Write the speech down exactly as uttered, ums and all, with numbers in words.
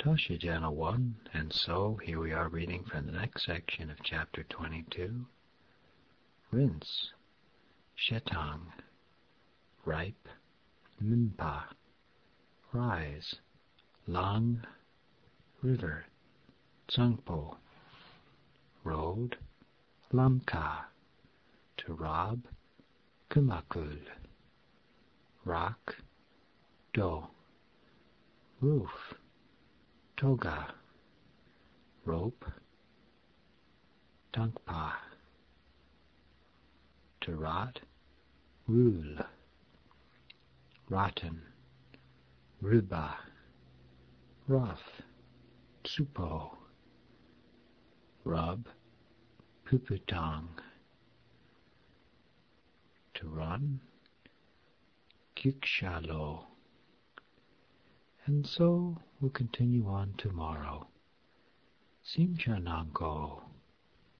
Toshijana one, and so here we are reading from the next section of chapter twenty-two. Rinse, Shetang, ripe, Minpa, rise, Lang, river, Tsangpo, road, Lamka, to rob, Kumakul, rock, Do, roof, Toga, rope, Tangpa, to rot, rule, rotten, Ruba, rough, Tsupo, rub, Puputang, to run, Kukshalo. And so we'll continue on tomorrow. Simchanango.